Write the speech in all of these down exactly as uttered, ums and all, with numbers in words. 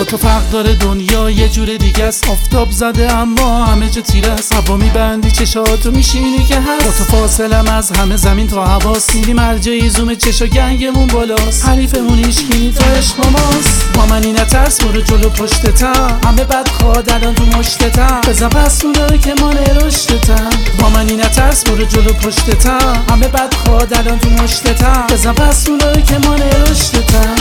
با تو فرق داره دنیا یه جور دیگه است. آفتاب زده اما همه جا تیره است. هوا میبندی چشاتو میشینی که هست. با تو فاصلم از همه زمین تا هواست. میری مرجعی زوم چشا گنگمون بالاست. حریفمون ایشگینی تا عشق ماست. با منی نترس برو جلو پشتتم. همه بد خواد الان تو مشتتم. بزن پس اونایی که ما نرشتتم. با منی نترس برو جلو پشتتم. همه بد خواد الان تو مشتتم. بزن پس اونایی که ما نرشتتم.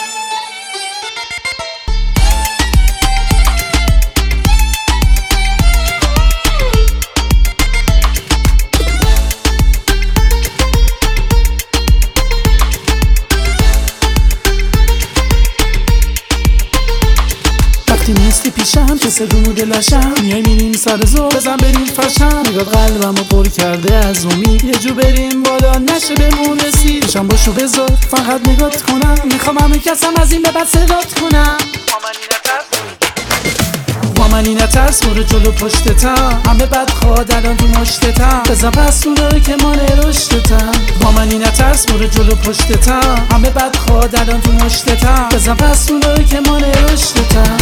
وقتی نیستی پیشم که سگو دلشم. میای میریم سر زور بزن بریم فشم. نگات قلبمو پر کرده از امید. یه جو بریم بالا نشه بمون رسید. پیشم باشو بذار فقط نگات کنم. میخوام همه کسم از این به بعد صدات کنم. با منی نترس برو جلو پشتتم. همه بد خواد الان تو مشتتم. بزن پس اونایی که ما نرشتتم. با منی نترس برو جلو پشتتم. همه بد خواد الان تو مشتتم. بزن پس اونایی که ما نرشتتم.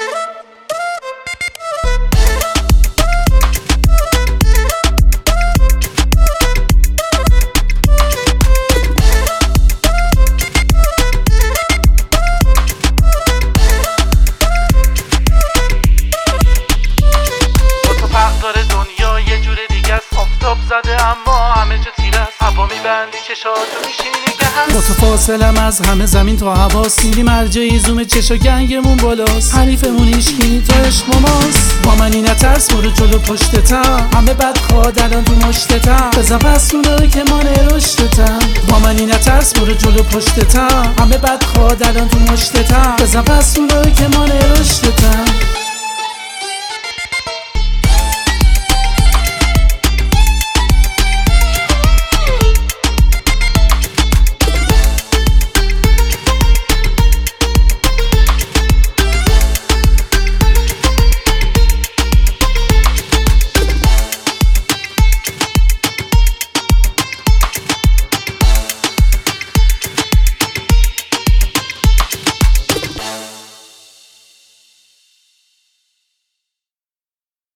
زده اما همه جا تیره است. هوا میبندی چشاتو میشینی که هست. با تو فاصلم از همه زمین تا هواست. میری مرجعی زوم چشا گنگمون بالاست. حریفمون ایشگینی تا عشق ماست. با منی نترس برو جلو پشتتم. همه بد خواد الان تو مشتتم. بزن پس اونایی که ما نرشتتم. با منی نترس برو جلو پشتتم. همه بد خواد الان تو مشتتم. بزن پس اونایی که ما نرشتتم.